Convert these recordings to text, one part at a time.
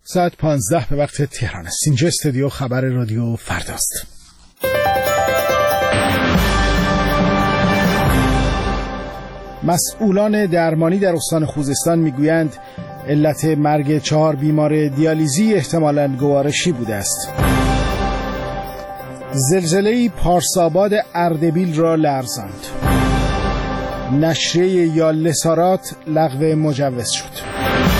ساعت 15 به وقت تهران است. اینجا استودیو خبر رادیو فرداست. مسئولان درمانی در استان خوزستان میگویند علت مرگ 4 بیمار دیالیزی احتمالاً گوارشی بوده است. زلزله پارساباد اردبیل را لرزاند. نشریه یاله سارات لغو مجوز شد.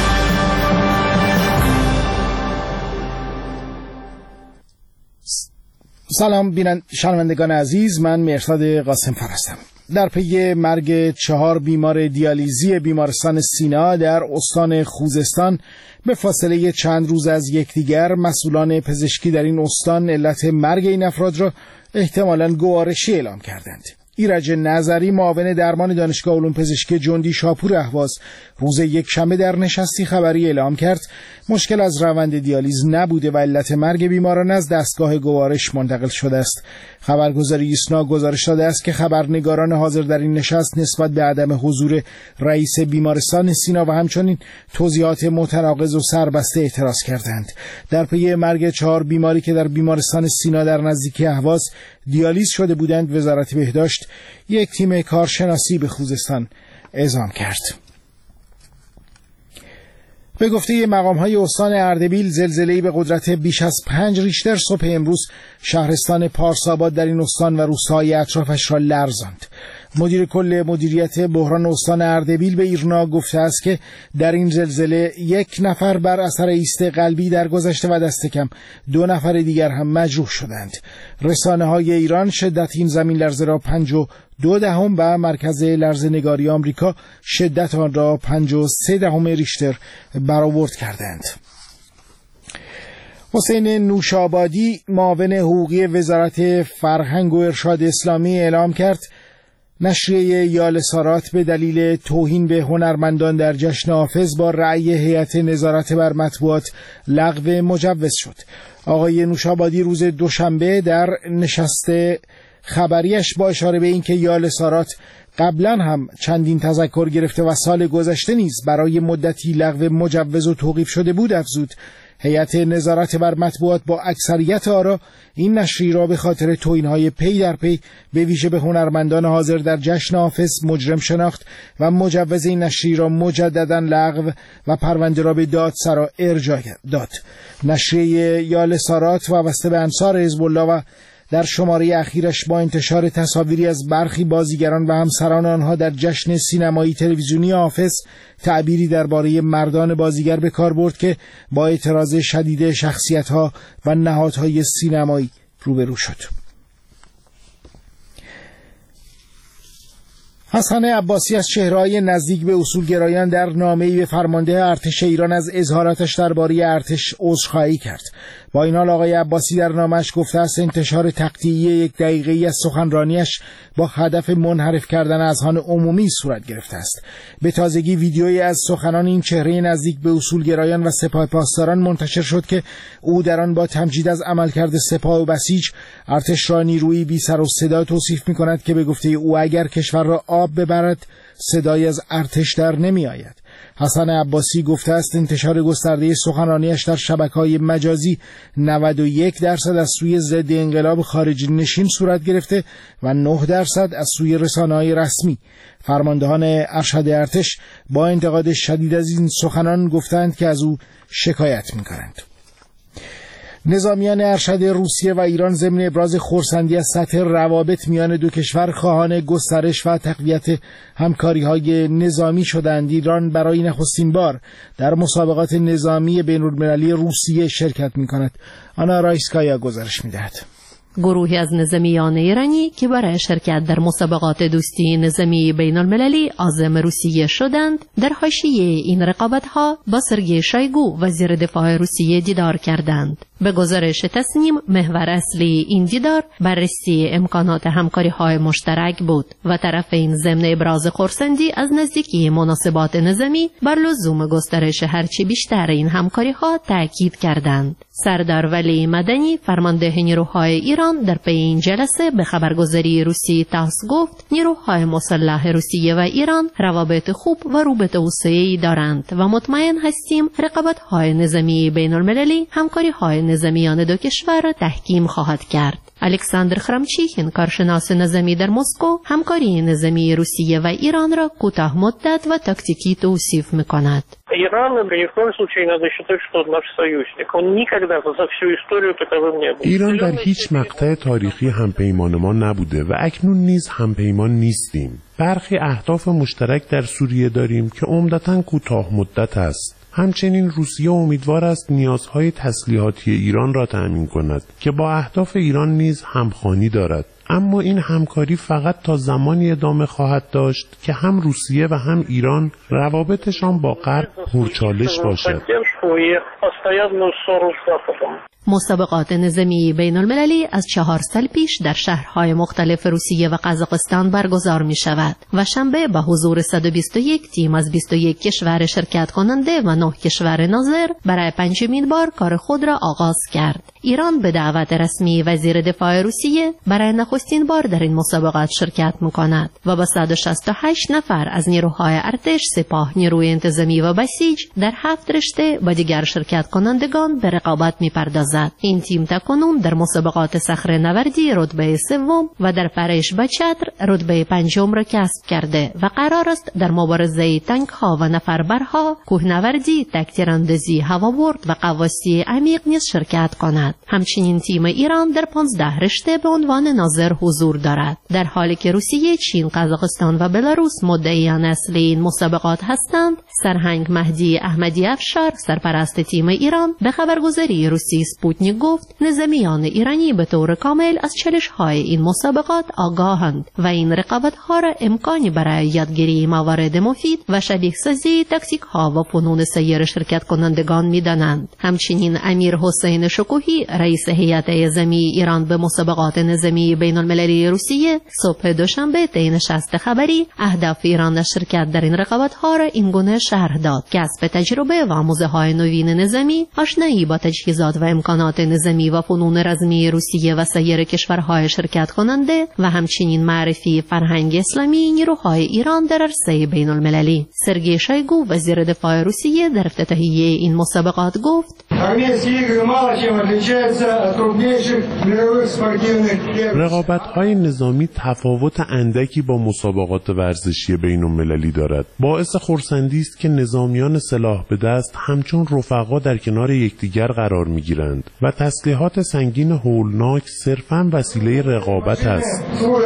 سلام شنوندگان عزیز، من مهرداد قاسم‌فر هستم. در پی مرگ 4 بیمار دیالیزی بیمارستان سینا در استان خوزستان به فاصله چند روز از یکدیگر، مسئولان پزشکی در این استان علت مرگ این افراد را احتمالاً گوارشی اعلام کردند. ایرج نظری، معاون درمان دانشگاه علوم پزشکی جندی شاپور اهواز، روز یکشنبه در نشستی خبری اعلام کرد مشکل از روند دیالیز نبوده و علت مرگ بیماران از دستگاه گوارش منتقل شده است. خبرگزاری ایسنا گزارش داده است که خبرنگاران حاضر در این نشست نسبت به عدم حضور رئیس بیمارستان سینا و همچنین توضیحات متناقض و سربسته اعتراض کردند. در پی مرگ 4 بیماری که در بیمارستان سینا در نزدیکی اهواز دیالیز شده بودند، وزارت بهداشت یک تیم کارشناسی به خوزستان اعزام کرد. به گفته مقام‌های استان اردبیل، زلزله‌ای به قدرت بیش از 5 ریشتر صبح امروز شهرستان پارساباد در این استان و روستاهای اطرافش را لرزاند. مدیر کل مدیریت بحران استان اردبیل به ایرنا گفته است که در این زلزله 1 نفر بر اثر ایست قلبی درگذشته و دست کم 2 نفر دیگر هم مجروح شدند. رسانه‌های ایران شدت این زمین لرزه را 5.2 و مرکز لرزه‌نگاری آمریکا شدت آن را 5.3 ریشتر برآورد کردند. حسین نوشابادی، معاون حقوقی وزارت فرهنگ و ارشاد اسلامی، اعلام کرد نشریه یاله سارات به دلیل توهین به هنرمندان در جشن حافظ با رأی هیئت نظارت بر مطبوعات لغو مجوز شد. آقای نوشابادی روز دوشنبه در نشست خبریش با اشاره به اینکه یاله سارات قبلا هم چندین تذکر گرفته و سال گذشته نیز برای مدتی لغو مجوز و توقیف شده بود، افزود هیئت نظارت بر مطبوعات با اکثریت آرا این نشریه را به خاطر توهین‌های پی در پی به ویژه به هنرمندان حاضر در جشن حافظ مجرم شناخت و مجوز این نشریه را مجددا لغو و پرونده را به دادسرا ارجاع داد. نشریه یاله سارات وابسته به انصار حزب الله و در شماره اخیرش با انتشار تصاویری از برخی بازیگران و همسران آنها در جشن سینمایی تلویزیونی حافظ تعبیری درباره مردان بازیگر به کار برد که با اعتراض شدید شخصیت‌ها و نهادهای سینمایی روبرو شد. حسن عباسی از چهره‌های نزدیک به اصولگرایان در نامه‌ای به فرمانده ارتش ایران از اظهاراتش درباره ارتش عذرخواهی کرد. با این حال آقای عباسی در نامه‌اش گفته است انتشار تقطیعی 1 دقیقه‌ای از سخنرانیش با هدف منحرف کردن اذهان عمومی صورت گرفته است. به تازگی ویدیویی از سخنان این چهره نزدیک به اصولگرایان و سپاه پاسداران منتشر شد که او در آن با تمجید از عملکرد سپاه و بسیج ارتش را نیرویی بی سر و صدا توصیف می‌کند که به گفته او اگر کشور را آب ببرد صدایی از ارتش در نمی آید. حسن عباسی گفته است انتشار گسترده سخنرانیش در شبکه‌های مجازی 91% از سوی ضد انقلاب خارجی نشین صورت گرفته و 9% از سوی رسانه‌های رسمی. فرماندهان ارشد ارتش با انتقاد شدید از این سخنان گفتند که از او شکایت می‌کنند. نظامیان ارشد روسیه و ایران ضمن ابراز خرسندی از سطح روابط میان دو کشور خواهان گسترش و تقویت همکاری‌های نظامی شدند. ایران برای نخستین بار در مسابقات نظامی بین‌المللی روسیه شرکت می‌کند. آنا رایسکایا گزارش می‌دهد. گروهی از نظامیان ایرانی که برای شرکت در مسابقات دوستی نظامی بین المللی عازم روسیه شدند، در حاشیه این رقابت‌ها با سرگئی شویگو وزیر دفاع روسیه دیدار کردند. به گزارش تصنیم، محور اصلی این دیدار بررسی امکانات همکاری‌های مشترک بود و طرفین ضمن ابراز خرسندی از نزدیکی مناسبات نظامی بر لزوم گسترش هرچی بیشتر این همکاری‌ها تاکید کردند. سردار ولی مدنی فرمانده نیروهای ایران در پی این جلسه به خبرگزاری روسی تاس گفت نیروهای مسلح روسیه و ایران روابط خوب و رو به توسعه‌ای دارند و مطمئن هستیم رقابت‌های نظامی بین‌المللی همکاری‌های نظامیان دو کشور تحکیم خواهد کرد. الکساندر خرمچیخین کارشناس نظامی در مسکو همکاری نظامی روسیه و ایران را کوتاه مدت و تاکتیکی توصیف می‌کند. ایران در هیچ مقطع تاریخی همپیمان ما نبوده و اکنون نیز همپیمان نیستیم. برخی اهداف مشترک در سوریه داریم که عمدتاً کوتاه مدت است. همچنین روسیه امیدوار است نیازهای تسلیحاتی ایران را تأمین کند که با اهداف ایران نیز همخوانی دارد. اما این همکاری فقط تا زمانی ادامه خواهد داشت که هم روسیه و هم ایران روابطشان با غرب پرچالش باشد. مسابقات نظامی بین المللی از 4 سال پیش در شهرهای مختلف روسیه و قزاقستان برگزار می شود و شنبه با حضور 121 تیم از 21 کشور شرکت کننده و 9 کشور ناظر برای 5مین بار کار خود را آغاز کرد. ایران به دعوت رسمی وزیر دفاع روسیه برای نخستین بار در این مسابقات شرکت می کند و با 168 نفر از نیروهای ارتش، سپاه، نیروی انتظامی و بسیج در 7 رشته با دیگر شرکت کنندگان به رقابت می پردازد. این تیم تاکنون در مسابقات صخره نوردی رتبه 3 و در پرش با چتر رتبه 5 را کسب کرده و قرار است در مبارزه تانک ها و نفربرها، کوهنوردی، تک‌تیراندازی، هوابرد و غواصی عمیق نیز شرکت کند. همچنین تیم ایران در 15 رشته به عنوان ناظر حضور دارد. در حالی که روسیه، چین، قزاقستان و بلاروس مدعیان اصلی این مسابقات هستند، سرهنگ مهدی احمدی افشار سرپرست تیم ایران به خبرگزاری روسی اسپوتنیک گفت نظامیان ایرانی به طور کامل از چالش‌های این مسابقات آگاهند و این رقابت‌ها را امکانی برای یادگیری موارد مفید و شبیه سازی تاکتیک‌ها و فنون سیر شرکت کنندگان می‌دانند. همچنین امیر حسین شکوهی رئیس هیئت اعظمی ایران به مسابقات نظامی بین‌المللی روسیه صبح دوشنبه طی نشست خبری اهداف ایران از شرکت در این رقابت‌ها را اینگونه شرح داد: کسب تجربه و آموزه‌های نوین نظامی، آشنایی با تجهیزات و امکانات نظامی و فنون رزمی روسیه و سایر کشورهای شرکت کننده و همچنین معرفی فرهنگ اسلامی نیروهای ایران در عرصه بین‌المللی. سرگئی شویگو وزیر دفاع روسیه در افتتاحیه این مسابقات گفت: رقابت‌های نظامی تفاوت اندکی با مسابقات ورزشی بین‌المللی دارد. باعث خرسندی است که نظامیان سلاح به دست همچون رفقا در کنار یکدیگر قرار می‌گیرند و تسلیحات سنگین هولناک صرفاً وسیله رقابت است.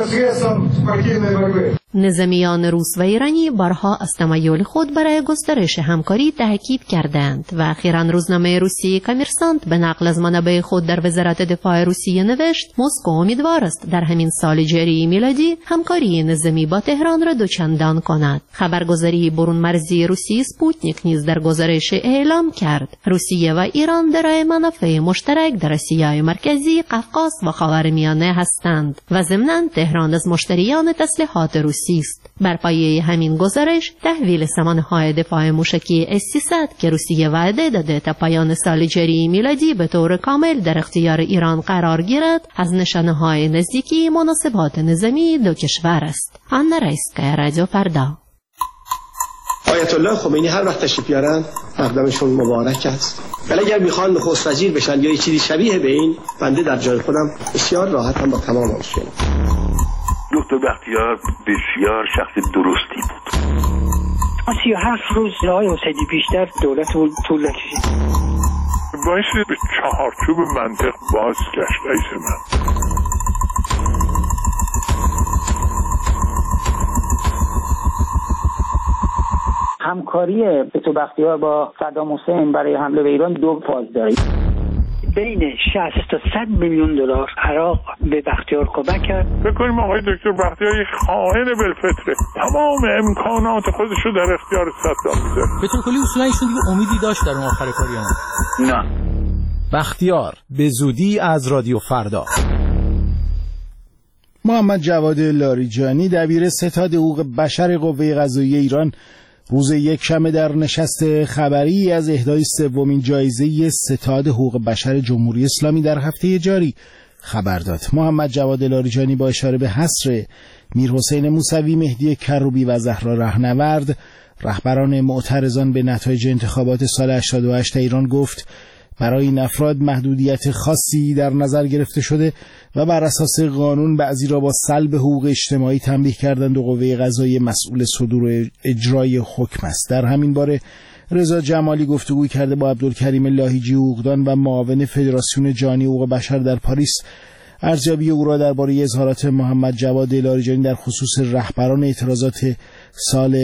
نظامیان روس و ایرانی بارها از تمایل خود برای گسترش همکاری تاکید کردند و اخیراً روزنامه روسی کامرسانت به نقل از منابع خود در وزارت دفاع روسیه نوشت مسکو امیدوار است در همین سال جاری میلادی همکاری نظامی با تهران را دوچندان کند. خبرگزاری برون مرزی روسی اسپوتنیک نیز در گزارش اعلام کرد روسیه و ایران دارای منافع مشترک در آسیای مرکزی، قفقاز و خاورمیانه هستند و ضمناً تهران از مشتریان تسلیحات روسی است. بر پایه همین گزارش تحویل سامانه‌های دفاع موشکی S-300 که روسیه وعده داده تا پایان سال جاری میلادی به طور کامل در اختیار ایران قرار گیرد از نشانه‌های نزدیکی مناسبات نظامی دو کشور است. آنا رایسکایا، رادیو فردا. آیت الله خمینی هر وقت تشریف بیارن مقدمشون مبارک است. ولی اگر میخوان نخست وزیر بشن یا چیزی شبیه به این، بنده در جای خودم بسیار راحتم با تمام آنچه. دکتر بختیار بسیار شخص درستی بود. 37 روز آقای حسینی بیشتر دولت طول نکشید. باعث به چهارچوب منطق باز گشت رئیس من. همکاری دکتر بختیار با صدام حسین برای حمله به ایران دو فاز داره. بین 60 تا 100 میلیون دلار عراق به بختیار کمک کرد. فکر کنیم آقای دکتر بختیار یک خائن بالفطره، تمام امکانات خودش رو در اختیار صدام میذاره. به طور کلی اصولا ایشون دیگه امیدی داشت در اون آخر کاری هم؟ نه. بختیار به زودی از رادیو فردا. محمد جواد لاریجانی دبیر ستاد حقوق بشر قوه قضاییه ایران روز یکشنبه در نشست خبری از اهدای سومین جایزه ستاد حقوق بشر جمهوری اسلامی در هفته جاری خبر داد. محمد جواد لاریجانی با اشاره به حصر میرحسین موسوی، مهدی کروبی و زهرا رهنورد، رهبران معترضان به نتایج انتخابات سال 88 ایران گفت برای این افراد محدودیت خاصی در نظر گرفته شده و بر اساس قانون بعضی را با سلب حقوق اجتماعی تنبیه کردند و قوه قضاییه مسئول صدور اجرای حکم است. در همین باره رضا جمالی گفتگو کرده با عبدالکریم لاهیجی، حقوقدان و معاون فدراسیون جهانی حقوق بشر در پاریس. ارزیابی او را درباره اظهارات محمد جواد لاریجانی در خصوص رهبران اعتراضات سال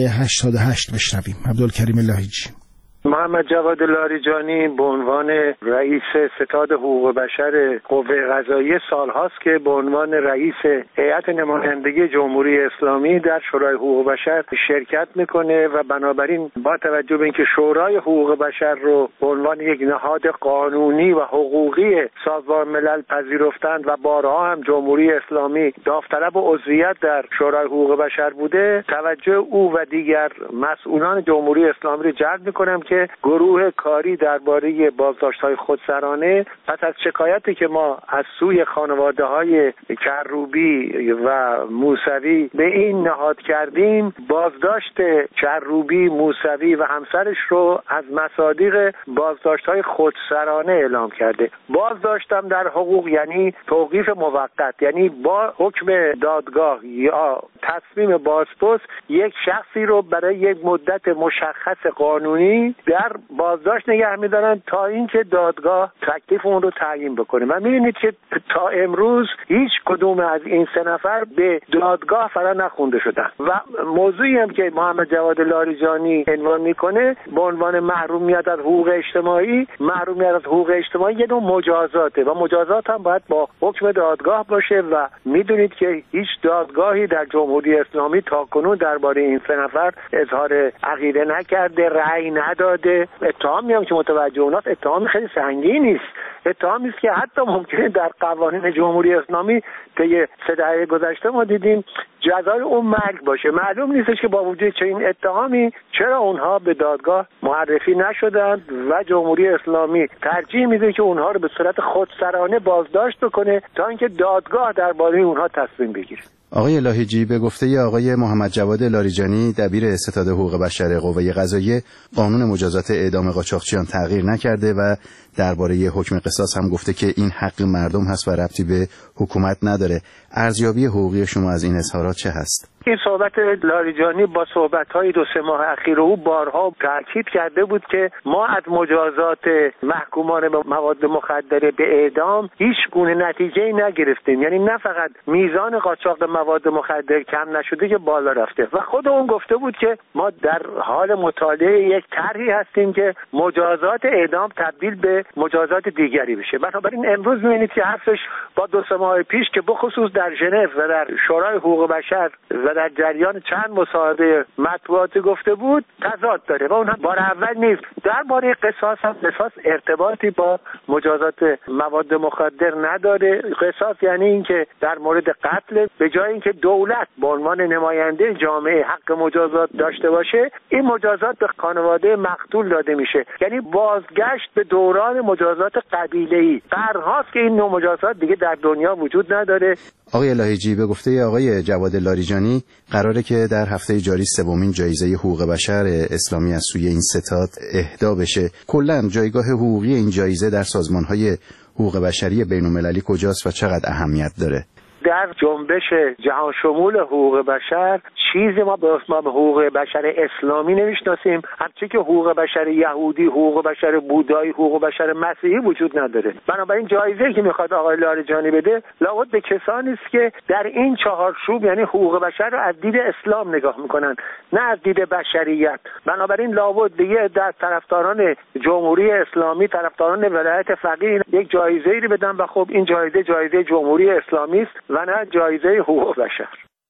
88 بشنویم. عبدالکریم لاهیجی: محمد جواد لاریجانی به عنوان رئیس ستاد حقوق بشر قوه قضاییه سالهاست که به عنوان رئیس هیئت نمایندگی جمهوری اسلامی در شورای حقوق بشر شرکت میکنه و بنابراین با توجه به اینکه شورای حقوق بشر رو به عنوان یک نهاد قانونی و حقوقی سازمان ملل پذیرفتند و بارها هم جمهوری اسلامی داوطلب عضویت در شورای حقوق بشر بوده، توجه او و دیگر مسئولان جمهوری اسلامی رو جلب میکنم که گروه کاری درباره بازداشت‌های خودسرانه پس از شکایتی که ما از سوی خانواده‌های کروبی و موسوی به این نهاد کردیم، بازداشت کروبی، موسوی و همسرش رو از مصادیق بازداشت‌های خودسرانه اعلام کرده. بازداشتم در حقوق یعنی توقیف موقت، یعنی با حکم دادگاه یا تصمیم بازپرس یک شخصی رو برای یک مدت مشخص قانونی در بازداشت نگه می‌دارن تا اینکه دادگاه تکلیف اون رو تعیین بکنه. و می‌بینید که تا امروز هیچ کدوم از این سه نفر به دادگاه فرا نخونده شدن. و موضوعی هم که محمد جواد لاریجانی عنوان میکنه به عنوان محرومیت از حقوق اجتماعی، محرومیت از حقوق اجتماعی یه نوع مجازاته و مجازات هم باید با حکم دادگاه باشه و می‌دونید که هیچ دادگاهی در جمهوری اسلامی تاکنون درباره این سه نفر اظهار عقیده نکرده، رأی نداده. اتهامی هم که متوجه اوناست اتهام خیلی سنگینی است. اتهامی است که حتی ممکنه در قوانین جمهوری اسلامی طی 3 دهه گذشته ما دیدیم جزای اون مرگ باشه. معلوم نیستش که با وجود چنین اتهامی چرا اونها به دادگاه معرفی نشدند و جمهوری اسلامی ترجیح میده که اونها رو به صورت خودسرانه بازداشت بکنه تا اینکه دادگاه درباره اونها تصمیم بگیره. آقای لاهیجی، به گفته آقای محمد جواد لاریجانی دبیر ستاد حقوق بشر قوه قضاییه، قانون مجازات اعدام قاچاقچیان تغییر نکرده و درباره حکم قصاص هم گفته که این حق مردم هست و ربطی به حکومت نداره. ارزیابی حقوقی شما از این اظهارات چه هست؟ این صحبت لاریجانی با صحبت‌های 2-3 ماه اخیر او بارها تاکید کرده بود که ما از مجازات محکومان به مواد مخدره به اعدام هیچ گونه نتیجه‌ای نگرفتیم. یعنی نه فقط میزان قاچاق مواد مخدر کم نشده که بالا رفته و خود اون گفته بود که ما در حال مطالعه یک طرحی هستیم که مجازات اعدام تبدیل به مجازات دیگری بشه. بنابراین امروز می‌بینید که حرفش با 2-3 ماه پیش که بخصوص در ژنو و در شورای حقوق بشر و در جریان چند مصاحبه مطبوعاتی گفته بود تضاد داره و اونها بار اول نیست. درباره قصاص هم قصاص ارتباطی با مجازات مواد مخدر نداره. قصاص یعنی اینکه در مورد قتل به جای اینکه دولت به عنوان نماینده جامعه حق مجازات داشته باشه، این مجازات به خانواده مقتول داده میشه. یعنی بازگشت به دوران مجازات قبیله‌ای. قرن‌هاست که این نوع مجازات دیگه در دنیا وجود نداره. آقای لاهیجی، به گفته آقای جواد لاریجانی قراره که در هفته جاری سومین جایزه حقوق بشر اسلامی از سوی این ستاد اهدا بشه. کلاً جایگاه حقوقی این جایزه در سازمان‌های حقوق بشری بین‌المللی کجاست و چقدر اهمیت داره؟ در جنبش جهان شمول حقوق بشر چیزی ما به اسم حقوق بشر اسلامی نمیشناسیم، همچنین که حقوق بشر یهودی، حقوق بشر بودایی، حقوق بشر مسیحی وجود نداره. بنابراین جایزه‌ای که میخواد آقای لاریجانی بده لابد به کسانی است که در این چهارچوب یعنی حقوق بشر رو از دید اسلام نگاه میکنن، نه از دید بشریت. بنابراین لابد دیگه در طرفداران جمهوری اسلامی، طرفداران ولایت فقیه یک جایزه‌ای رو بدن و خب این جایزه جمهوری اسلامی است و نه جایزه حقوق بشر.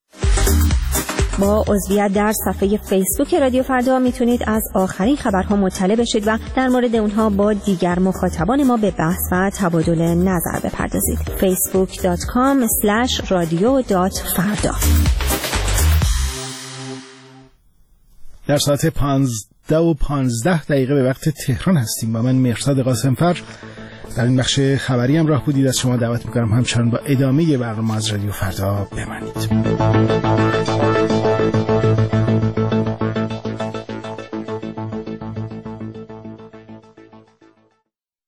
با عضویت در صفحه فیسبوک رادیو فردا میتونید از آخرین خبرها مطلع بشید و در مورد اونها با دیگر مخاطبان ما به بحث و تبادل نظر بپردازید. facebook.com/radio.farda. در ساعت 15:15 به وقت تهران هستیم و من مهرزاد قاسمفر در این بخش خبری همراه بودید. از شما دعوت میکنم همچنان با ادامه برنامه از رادیو فردا بمانید.